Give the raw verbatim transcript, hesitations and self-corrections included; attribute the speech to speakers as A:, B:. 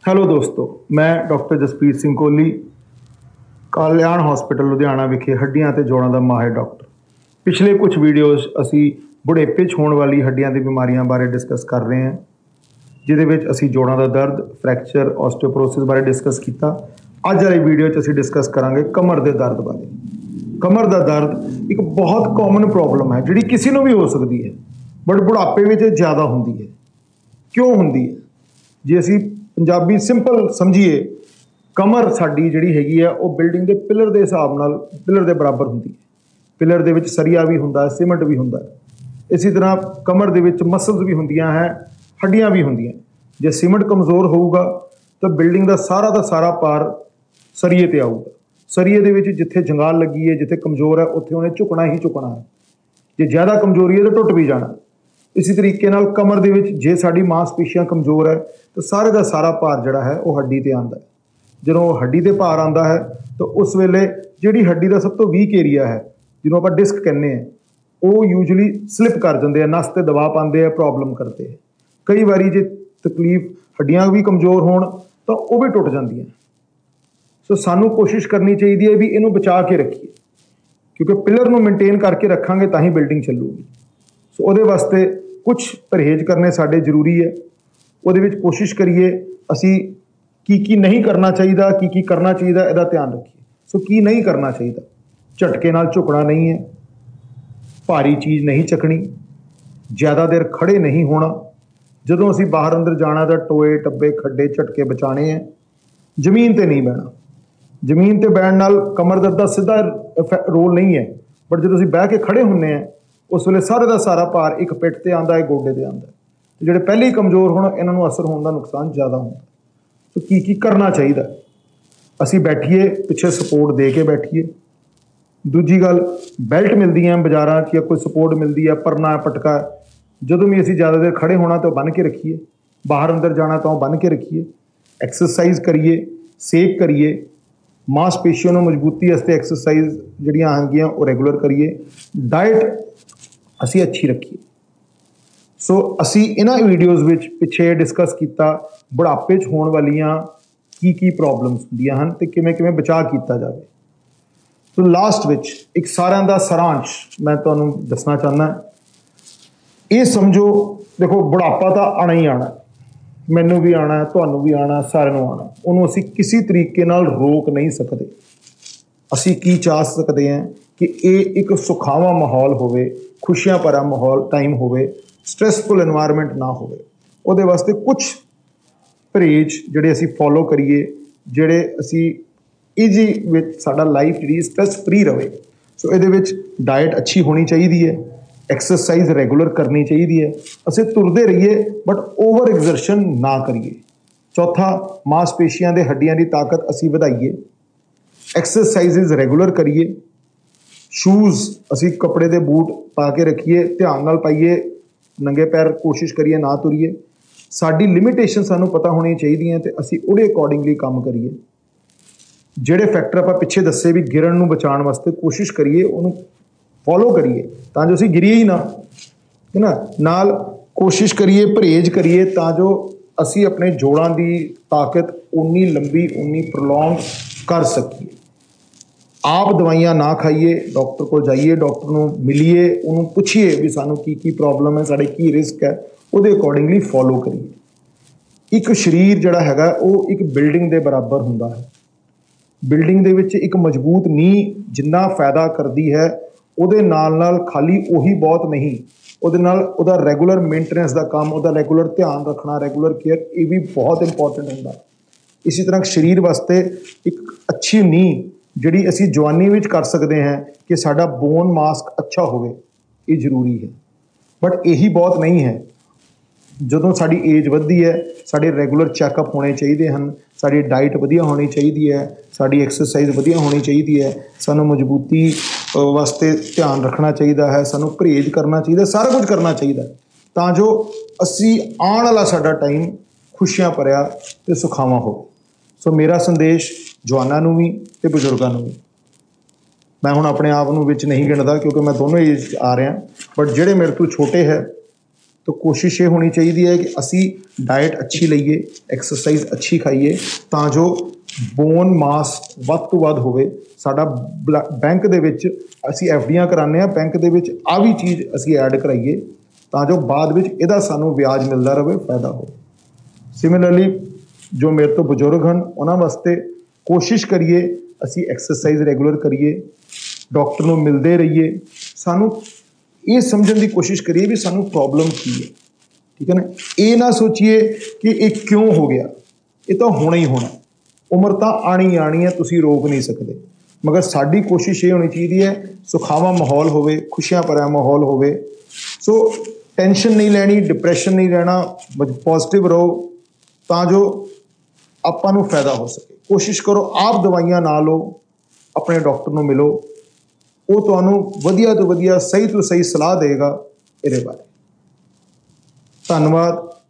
A: Hello ਦੋਸਤੋ, ਮੈਂ doctor Jaspreet Singh Kohli, Kalyan hospital Ludhiana ਵਿਖੇ ਹੱਡੀਆਂ ਅਤੇ ਜੋੜਾਂ ਦਾ ਮਾਹਿਰ ਡਾਕਟਰ। ਪਿਛਲੇ ਕੁਝ ਵੀਡੀਓਜ਼ ਅਸੀਂ ਬੁਢੇਪੇ 'ਚ ਹੋਣ ਵਾਲੀ ਹੱਡੀਆਂ ਦੀ ਬਿਮਾਰੀਆਂ ਬਾਰੇ ਡਿਸਕਸ ਕਰ ਰਹੇ ਹਾਂ, ਜਿਹਦੇ ਵਿੱਚ ਅਸੀਂ ਜੋੜਾਂ ਦਾ ਦਰਦ, ਫ੍ਰੈਕਚਰ, ਆਸਟੀਓਪੋਰੋਸਿਸ ਬਾਰੇ ਡਿਸਕਸ ਕੀਤਾ। ਅੱਜ ਵਾਲੀ ਵੀਡੀਓ 'ਚ ਅਸੀਂ ਡਿਸਕਸ ਕਰਾਂਗੇ ਕਮਰ ਦੇ ਦਰਦ ਬਾਰੇ। ਕਮਰ ਦਾ ਦਰਦ ਇੱਕ ਬਹੁਤ ਕਾਮਨ ਪ੍ਰੋਬਲਮ ਹੈ ਜਿਹੜੀ ਕਿਸੇ ਨੂੰ ਵੀ ਹੋ ਸਕਦੀ ਹੈ, ਬਟ ਬੁਢਾਪੇ ਵਿੱਚ ਜ਼ਿਆਦਾ ਹੁੰਦੀ ਹੈ। ਕਿਉਂ ਹੁੰਦੀ ਹੈ? ਜੇ ਅਸੀਂ ਪੰਜਾਬੀ ਸਿੰਪਲ ਸਮਝੀਏ, ਕਮਰ ਸਾਡੀ ਜਿਹੜੀ ਹੈਗੀ ਆ ਉਹ ਬਿਲਡਿੰਗ ਦੇ ਪਿਲਰ ਦੇ ਹਿਸਾਬ ਨਾਲ ਪਿਲਰ ਦੇ ਬਰਾਬਰ ਹੁੰਦੀ ਹੈ। ਪਿਲਰ ਦੇ ਵਿੱਚ ਸਰੀਆ ਵੀ ਹੁੰਦਾ, ਸੀਮੈਂਟ ਵੀ ਹੁੰਦਾ। ਇਸੇ ਤਰ੍ਹਾਂ ਕਮਰ ਦੇ ਵਿੱਚ ਮਸਲਸ ਵੀ ਹੁੰਦੀਆਂ ਹੈ, ਹੱਡੀਆਂ ਵੀ ਹੁੰਦੀਆਂ। ਜੇ ਸੀਮੈਂਟ ਕਮਜ਼ੋਰ ਹੋਊਗਾ ਤਾਂ ਬਿਲਡਿੰਗ ਦਾ ਸਾਰਾ ਦਾ ਸਾਰਾ ਭਾਰ ਸਰੀਏ 'ਤੇ ਆਊਗਾ। ਸਰੀਏ ਦੇ ਵਿੱਚ ਜਿੱਥੇ ਜੰਗਾਲ ਲੱਗੀ ਹੈ, ਜਿੱਥੇ ਕਮਜ਼ੋਰ ਹੈ, ਉੱਥੇ ਉਹਨੇ ਝੁਕਣਾ ਹੀ ਝੁਕਣਾ ਹੈ। ਜੇ ਜ਼ਿਆਦਾ ਕਮਜ਼ੋਰੀ ਹੈ ਤਾਂ ਟੁੱਟ ਵੀ ਜਾਣਾ। ਇਸੇ ਤਰੀਕੇ ਨਾਲ ਕਮਰ ਦੇ ਵਿੱਚ ਜੇ ਸਾਡੀ ਮਾਸਪੇਸ਼ੀਆਂ ਕਮਜ਼ੋਰ ਹੈ ਤਾਂ ਸਾਰੇ ਦਾ ਸਾਰਾ ਭਾਰ ਜਿਹੜਾ ਹੈ ਉਹ ਹੱਡੀ 'ਤੇ ਆਉਂਦਾ ਹੈ। ਜਦੋਂ ਉਹ ਹੱਡੀ 'ਤੇ ਭਾਰ ਆਉਂਦਾ ਹੈ ਤਾਂ ਉਸ ਵੇਲੇ ਜਿਹੜੀ ਹੱਡੀ ਦਾ ਸਭ ਤੋਂ ਵੀਕ ਏਰੀਆ ਹੈ, ਜਿਹਨੂੰ ਆਪਾਂ ਡਿਸਕ ਕਹਿੰਦੇ ਹਾਂ, ਉਹ ਯੂਜਲੀ ਸਲਿੱਪ ਕਰ ਜਾਂਦੇ ਆ, ਨਸ 'ਤੇ ਦਬਾਅ ਪਾਉਂਦੇ ਆ, ਪ੍ਰੋਬਲਮ ਕਰਦੇ ਆ। ਕਈ ਵਾਰੀ ਜੇ ਤਕਲੀਫ ਹੱਡੀਆਂ ਵੀ ਕਮਜ਼ੋਰ ਹੋਣ ਤਾਂ ਉਹ ਵੀ ਟੁੱਟ ਜਾਂਦੀਆਂ। ਸੋ ਸਾਨੂੰ ਕੋਸ਼ਿਸ਼ ਕਰਨੀ ਚਾਹੀਦੀ ਹੈ ਵੀ ਇਹਨੂੰ ਬਚਾ ਕੇ ਰੱਖੀਏ, ਕਿਉਂਕਿ ਪਿਲਰ ਨੂੰ ਮੇਨਟੇਨ ਕਰਕੇ ਰੱਖਾਂਗੇ ਤਾਂ ਹੀ ਬਿਲਡਿੰਗ ਚੱਲੂਗੀ। ਸੋ ਉਹਦੇ ਵਾਸਤੇ ਕੁਝ ਪਰਹੇਜ਼ ਕਰਨੇ ਸਾਡੇ ਜ਼ਰੂਰੀ ਹੈ। ਉਹਦੇ ਵਿੱਚ ਕੋਸ਼ਿਸ਼ ਕਰੀਏ ਅਸੀਂ ਕੀ ਕੀ ਨਹੀਂ ਕਰਨਾ ਚਾਹੀਦਾ, ਕੀ ਕੀ ਕਰਨਾ ਚਾਹੀਦਾ, ਇਹਦਾ ਧਿਆਨ ਰੱਖੀਏ। ਸੋ ਕੀ ਨਹੀਂ ਕਰਨਾ ਚਾਹੀਦਾ? ਝਟਕੇ ਨਾਲ ਝੁਕਣਾ ਨਹੀਂ ਹੈ, ਭਾਰੀ ਚੀਜ਼ ਨਹੀਂ ਚੱਕਣੀ, ਜ਼ਿਆਦਾ ਦੇਰ ਖੜ੍ਹੇ ਨਹੀਂ ਹੋਣਾ। ਜਦੋਂ ਅਸੀਂ ਬਾਹਰ ਅੰਦਰ ਜਾਣਾ ਤਾਂ ਟੋਏ ਟੱਬੇ ਖੱਡੇ ਝਟਕੇ ਬਚਾਉਣੇ ਹੈ। ਜ਼ਮੀਨ 'ਤੇ ਨਹੀਂ ਬਹਿਣਾ। ਜ਼ਮੀਨ 'ਤੇ ਬਹਿਣ ਨਾਲ ਕਮਰ ਦਰਦ ਦਾ ਸਿੱਧਾ ਰੋਲ ਨਹੀਂ ਹੈ, ਬਟ ਜਦੋਂ ਅਸੀਂ ਬਹਿ ਕੇ ਖੜ੍ਹੇ ਹੁੰਦੇ ਹਾਂ ਉਸ ਵੇਲੇ ਸਾਰੇ ਦਾ ਸਾਰਾ ਭਾਰ ਇੱਕ ਪਿੱਠ 'ਤੇ ਆਉਂਦਾ ਹੈ, ਗੋਡੇ 'ਤੇ ਆਉਂਦਾ। ਜਿਹੜੇ ਪਹਿਲੇ ਹੀ ਕਮਜ਼ੋਰ ਹੋਣ ਇਹਨਾਂ ਨੂੰ ਅਸਰ ਹੋਣ ਦਾ ਨੁਕਸਾਨ ਜ਼ਿਆਦਾ ਹੁੰਦਾ। ਸੋ ਕੀ ਕੀ ਕਰਨਾ ਚਾਹੀਦਾ? ਅਸੀਂ ਬੈਠੀਏ, ਪਿੱਛੇ ਸਪੋਰਟ ਦੇ ਕੇ ਬੈਠੀਏ। ਦੂਜੀ ਗੱਲ, ਬੈਲਟ ਮਿਲਦੀਆਂ ਬਾਜ਼ਾਰਾਂ 'ਚ ਜਾਂ ਕੋਈ ਸਪੋਰਟ ਮਿਲਦੀ ਹੈ, ਪਰਨਾ ਪਟਕਾ। ਜਦੋਂ ਵੀ ਅਸੀਂ ਜ਼ਿਆਦਾ ਦੇਰ ਖੜ੍ਹੇ ਹੋਣਾ ਤਾਂ ਉਹ ਬੰਨ੍ਹ ਕੇ ਰੱਖੀਏ। ਬਾਹਰ ਅੰਦਰ ਜਾਣਾ ਤਾਂ ਉਹ ਬੰਨ੍ਹ ਕੇ ਰੱਖੀਏ। ਐਕਸਰਸਾਈਜ਼ ਕਰੀਏ, ਸੇਕ ਕਰੀਏ। ਮਾਸਪੇਸ਼ੀਆਂ ਨੂੰ ਮਜ਼ਬੂਤੀ ਵਾਸਤੇ ਐਕਸਰਸਾਈਜ਼ ਜਿਹੜੀਆਂ ਹੈਗੀਆਂ ਉਹ ਰੈਗੂਲਰ ਕਰੀਏ। ਡਾਇਟ ਅਸੀਂ ਅੱਛੀ ਰੱਖੀਏ। ਸੋ ਅਸੀਂ ਇਹਨਾਂ ਵੀਡੀਓਜ਼ ਵਿੱਚ ਪਿੱਛੇ ਡਿਸਕਸ ਕੀਤਾ ਬੁਢਾਪੇ 'ਚ ਹੋਣ ਵਾਲੀਆਂ ਕੀ ਕੀ ਪ੍ਰੋਬਲਮਸ ਹੁੰਦੀਆਂ ਹਨ ਅਤੇ ਕਿਵੇਂ ਕਿਵੇਂ ਬਚਾਅ ਕੀਤਾ ਜਾਵੇ। ਸੋ ਲਾਸਟ ਵਿੱਚ ਇੱਕ ਸਾਰਿਆਂ ਦਾ ਸਾਰਾਂਸ਼ ਮੈਂ ਤੁਹਾਨੂੰ ਦੱਸਣਾ ਚਾਹੁੰਦਾ। ਇਹ ਸਮਝੋ, ਦੇਖੋ ਬੁਢਾਪਾ ਤਾਂ ਆਉਣਾ ਹੀ ਆਉਣਾ, ਮੈਨੂੰ ਵੀ ਆਉਣਾ, ਤੁਹਾਨੂੰ ਵੀ ਆਉਣਾ, ਸਾਰਿਆਂ ਨੂੰ ਆਉਣਾ। ਉਹਨੂੰ ਅਸੀਂ ਕਿਸੇ ਤਰੀਕੇ ਨਾਲ ਰੋਕ ਨਹੀਂ ਸਕਦੇ। ਅਸੀਂ ਕੀ ਚਾਹ ਸਕਦੇ ਹਾਂ ਕਿ ਇਹ ਇੱਕ ਸੁਖਾਵਾਂ ਮਾਹੌਲ ਹੋਵੇ, ਖੁਸ਼ੀਆਂ ਭਰਾ ਮਾਹੌਲ ਟਾਈਮ ਹੋਵੇ, ਸਟ੍ਰੈਸਫੁਲ ਇਨਵਾਇਰਮੈਂਟ ਨਾ ਹੋਵੇ। ਉਹਦੇ ਵਾਸਤੇ ਕੁਛ ਪਰਹੇਜ਼ ਜਿਹੜੇ ਅਸੀਂ ਫੋਲੋ ਕਰੀਏ, ਜਿਹੜੇ ਅਸੀਂ ਈਜੀ ਵਿੱਚ ਸਾਡਾ ਲਾਈਫ ਜਿਹੜੀ ਸਟ੍ਰੈਸ ਫਰੀ ਰਹੇ। ਸੋ ਇਹਦੇ ਵਿੱਚ ਡਾਇਟ ਅੱਛੀ ਹੋਣੀ ਚਾਹੀਦੀ ਹੈ, ਐਕਸਰਸਾਈਜ਼ ਰੈਗੂਲਰ ਕਰਨੀ ਚਾਹੀਦੀ ਹੈ। ਅਸੀਂ ਤੁਰਦੇ ਰਹੀਏ ਬਟ ਓਵਰ ਐਗਜ਼ਰਸ਼ਨ ਨਾ ਕਰੀਏ। ਚੌਥਾ, ਮਾਸਪੇਸ਼ੀਆਂ ਦੇ ਹੱਡੀਆਂ ਦੀ ਤਾਕਤ ਅਸੀਂ ਵਧਾਈਏ। ਐਕਸਰਸਾਈਜ਼ਜ਼ ਰੈਗੂਲਰ ਕਰੀਏ। ਸ਼ੂਜ਼ ਅਸੀਂ ਕੱਪੜੇ ਦੇ ਬੂਟ ਪਾ ਕੇ ਰੱਖੀਏ, ਧਿਆਨ ਨਾਲ ਪਾਈਏ, ਨੰਗੇ ਪੈਰ ਕੋਸ਼ਿਸ਼ ਕਰੀਏ ਨਾ ਤੁਰੀਏ। ਸਾਡੀ ਲਿਮਿਟੇਸ਼ਨ ਸਾਨੂੰ ਪਤਾ ਹੋਣੀ ਚਾਹੀਦੀਆਂ ਅਤੇ ਅਸੀਂ ਉਹਦੇ ਅਕੋਰਡਿੰਗਲੀ ਕੰਮ ਕਰੀਏ। ਜਿਹੜੇ ਫੈਕਟਰ ਆਪਾਂ ਪਿੱਛੇ ਦੱਸੇ ਵੀ ਗਿਰਨ ਨੂੰ ਬਚਾਉਣ ਵਾਸਤੇ ਕੋਸ਼ਿਸ਼ ਕਰੀਏ, ਉਹਨੂੰ ਫੋਲੋ ਕਰੀਏ ਤਾਂ ਜੋ ਅਸੀਂ ਗਿਰੀਏ ਹੀ ਨਾ, ਹੈ ਨਾ। ਨਾਲ ਕੋਸ਼ਿਸ਼ ਕਰੀਏ, ਪਰਹੇਜ਼ ਕਰੀਏ ਤਾਂ ਜੋ ਅਸੀਂ ਆਪਣੇ ਜੋੜਾਂ ਦੀ ਤਾਕਤ ਉਨੀ ਲੰਬੀ, ਉਨੀ ਪ੍ਰੋਲੋਂਗ ਕਰ ਸਕੀਏ। ਆਪ ਦਵਾਈਆਂ ਨਾ ਖਾਈਏ, ਡਾਕਟਰ ਕੋਲ ਜਾਈਏ, ਡਾਕਟਰ ਨੂੰ ਮਿਲੀਏ, ਉਹਨੂੰ ਪੁੱਛੀਏ ਵੀ ਸਾਨੂੰ ਕੀ ਕੀ ਪ੍ਰੋਬਲਮ ਹੈ, ਸਾਡੇ ਕੀ ਰਿਸਕ ਹੈ, ਉਹਦੇ ਅਕੋਰਡਿੰਗਲੀ ਫੋਲੋ ਕਰੀਏ। ਇੱਕ ਸਰੀਰ ਜਿਹੜਾ ਹੈਗਾ ਉਹ ਇੱਕ ਬਿਲਡਿੰਗ ਦੇ ਬਰਾਬਰ ਹੁੰਦਾ ਹੈ। ਬਿਲਡਿੰਗ ਦੇ ਵਿੱਚ ਇੱਕ ਮਜ਼ਬੂਤ ਨੀਂਹ ਜਿੰਨਾ ਫਾਇਦਾ ਕਰਦੀ ਹੈ, ਉਹਦੇ ਨਾਲ ਨਾਲ ਖਾਲੀ ਉਹੀ ਬਹੁਤ ਨਹੀਂ, ਉਹਦੇ ਨਾਲ ਉਹਦਾ ਰੈਗੂਲਰ ਮੇਨਟੇਨੈਂਸ ਦਾ ਕੰਮ, ਉਹਦਾ ਰੈਗੂਲਰ ਧਿਆਨ ਰੱਖਣਾ, ਰੈਗੂਲਰ ਕੇਅਰ, ਇਹ ਵੀ ਬਹੁਤ ਇੰਪੋਰਟੈਂਟ ਹੁੰਦਾ। ਇਸੇ ਤਰ੍ਹਾਂ ਸਰੀਰ ਵਾਸਤੇ ਇੱਕ ਅੱਛੀ ਨੀਂਹ ਜਿਹੜੀ ਅਸੀਂ ਜਵਾਨੀ ਵਿੱਚ ਕਰ ਸਕਦੇ ਹਾਂ ਕਿ ਸਾਡਾ ਬੋਨ ਮਾਸਕ ਅੱਛਾ ਹੋਵੇ, ਇਹ ਜ਼ਰੂਰੀ ਹੈ। ਬਟ ਇਹੀ ਬਹੁਤ ਨਹੀਂ ਹੈ। ਜਦੋਂ ਸਾਡੀ ਏਜ ਵੱਧਦੀ ਹੈ, ਸਾਡੇ ਰੈਗੂਲਰ ਚੈੱਕਅਪ ਹੋਣੇ ਚਾਹੀਦੇ ਹਨ, ਸਾਡੀ ਡਾਈਟ ਵਧੀਆ ਹੋਣੀ ਚਾਹੀਦੀ ਹੈ, ਸਾਡੀ ਐਕਸਰਸਾਈਜ਼ ਵਧੀਆ ਹੋਣੀ ਚਾਹੀਦੀ ਹੈ, ਸਾਨੂੰ ਮਜ਼ਬੂਤੀ ਵਾਸਤੇ ਧਿਆਨ ਰੱਖਣਾ ਚਾਹੀਦਾ ਹੈ, ਸਾਨੂੰ ਪਰਹੇਜ਼ ਕਰਨਾ ਚਾਹੀਦਾ, ਸਾਰਾ ਕੁਝ ਕਰਨਾ ਚਾਹੀਦਾ ਤਾਂ ਜੋ ਅਸੀਂ ਆਉਣ ਵਾਲਾ ਸਾਡਾ ਟਾਈਮ ਖੁਸ਼ੀਆਂ ਭਰਿਆ ਅਤੇ ਸੁਖਾਵਾਂ ਹੋ। ਸੋ ਮੇਰਾ ਸੰਦੇਸ਼ ਜਵਾਨਾਂ ਨੂੰ ਵੀ ਅਤੇ ਬਜ਼ੁਰਗਾਂ ਨੂੰ ਵੀ, ਮੈਂ ਹੁਣ ਆਪਣੇ ਆਪ ਨੂੰ ਵਿੱਚ ਨਹੀਂ ਗਿਣਦਾ ਕਿਉਂਕਿ ਮੈਂ ਦੋਨੋਂ ਏਜ 'ਚ ਆ ਰਿਹਾ, ਬਟ ਜਿਹੜੇ ਮੇਰੇ ਤੋਂ ਛੋਟੇ ਹੈ ਤਾਂ ਕੋਸ਼ਿਸ਼ ਇਹ ਹੋਣੀ ਚਾਹੀਦੀ ਹੈ ਕਿ ਅਸੀਂ ਡਾਈਟ ਅੱਛੀ ਲਈਏ, ਐਕਸਰਸਾਈਜ਼ ਅੱਛੀ ਖਾਈਏ, ਤਾਂ ਜੋ ਬੋਨ ਮਾਸ ਵੱਧ ਤੋਂ ਵੱਧ ਹੋਵੇ। ਸਾਡਾ ਬਲ ਬੈਂਕ ਦੇ ਵਿੱਚ ਅਸੀਂ ਐਫ ਡੀਆਂ ਕਰਾਉਂਦੇ ਹਾਂ, ਬੈਂਕ ਦੇ ਵਿੱਚ ਆਹ ਵੀ ਚੀਜ਼ ਅਸੀਂ ਐਡ ਕਰਾਈਏ ਤਾਂ ਜੋ ਬਾਅਦ ਵਿੱਚ ਇਹਦਾ ਸਾਨੂੰ ਵਿਆਜ ਮਿਲਦਾ ਰਹੇ, ਫਾਇਦਾ ਹੋਵੇ। ਸਿਮਿਲਰਲੀ ਜੋ ਮੇਰੇ ਤੋਂ ਬਜ਼ੁਰਗ ਹਨ ਉਹਨਾਂ ਵਾਸਤੇ ਕੋਸ਼ਿਸ਼ ਕਰੀਏ ਅਸੀਂ ਐਕਸਰਸਾਈਜ਼ ਰੈਗੂਲਰ ਕਰੀਏ, ਡਾਕਟਰ ਨੂੰ ਮਿਲਦੇ ਰਹੀਏ, ਸਾਨੂੰ ਇਹ ਸਮਝਣ ਦੀ ਕੋਸ਼ਿਸ਼ ਕਰੀਏ ਵੀ ਸਾਨੂੰ ਪ੍ਰੋਬਲਮ ਕੀ ਹੈ। ਠੀਕ ਹੈ ਨਾ, ਇਹ ਨਾ ਸੋਚੀਏ ਕਿ ਇਹ ਕਿਉਂ ਹੋ ਗਿਆ, ਇਹ ਤਾਂ ਹੋਣਾ ਹੀ ਹੋਣਾ, ਉਮਰ ਤਾਂ ਆਣੀ ਆਣੀ ਹੈ, ਤੁਸੀਂ ਰੋਕ ਨਹੀਂ ਸਕਦੇ। ਮਗਰ ਸਾਡੀ ਕੋਸ਼ਿਸ਼ ਇਹ ਹੋਣੀ ਚਾਹੀਦੀ ਹੈ ਸੁਖਾਵਾਂ ਮਾਹੌਲ ਹੋਵੇ, ਖੁਸ਼ੀਆਂ ਭਰਿਆ ਮਾਹੌਲ ਹੋਵੇ। ਸੋ ਟੈਨਸ਼ਨ ਨਹੀਂ ਲੈਣੀ, ਡਿਪਰੈਸ਼ਨ ਨਹੀਂ ਰਹਿਣਾ, ਪੋਜ਼ਿਟਿਵ ਰਹੋ ਤਾਂ ਜੋ ਆਪਾਂ ਨੂੰ ਫਾਇਦਾ ਹੋ ਸਕੇ। ਕੋਸ਼ਿਸ਼ ਕਰੋ ਆਪ ਦਵਾਈਆਂ ਨਾ ਲਓ, ਆਪਣੇ ਡਾਕਟਰ ਨੂੰ ਮਿਲੋ, ਉਹ ਤੁਹਾਨੂੰ ਵਧੀਆ ਤੋਂ ਵਧੀਆ, ਸਹੀ ਤੋਂ ਸਹੀ ਸਲਾਹ ਦੇਗਾ ਇਹਦੇ ਬਾਰੇ। ਧੰਨਵਾਦ।